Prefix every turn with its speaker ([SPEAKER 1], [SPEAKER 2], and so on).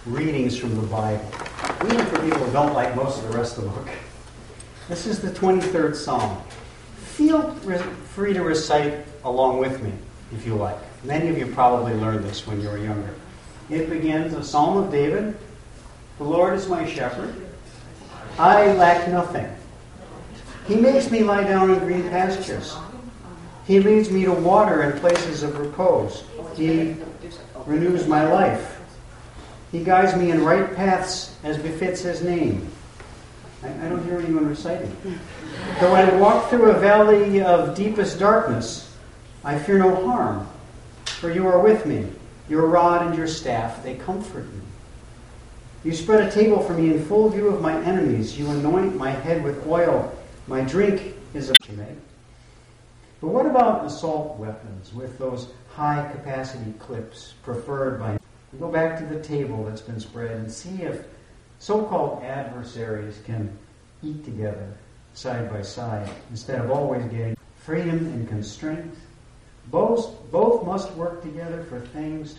[SPEAKER 1] readings from the Bible. Even for people who don't like most of the rest of the book. This is the 23rd Psalm. Feel free to recite along with me, if you like. Many of you probably learned this when you were younger. It begins, a Psalm of David. The Lord is my shepherd. I lack nothing. He makes me lie down in green pastures. He leads me to water and places of repose. He renews my life. He guides me in right paths as befits his name. I don't hear anyone reciting. Though I walk through a valley of deepest darkness, I fear no harm, for you are with me. Your rod and your staff, they comfort me. You spread a table for me in full view of my enemies. You anoint my head with oil. My drink is a... But what about assault weapons with those high-capacity clips preferred by... Go back to the table that's been spread and see if so-called adversaries can eat together side by side instead of always getting freedom and constraint. Both must work together for things